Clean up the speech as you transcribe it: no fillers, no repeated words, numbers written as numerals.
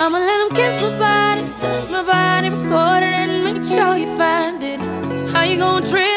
I'ma let him kiss my body, touch my body, record it and make sure you find it. How you gonna trip?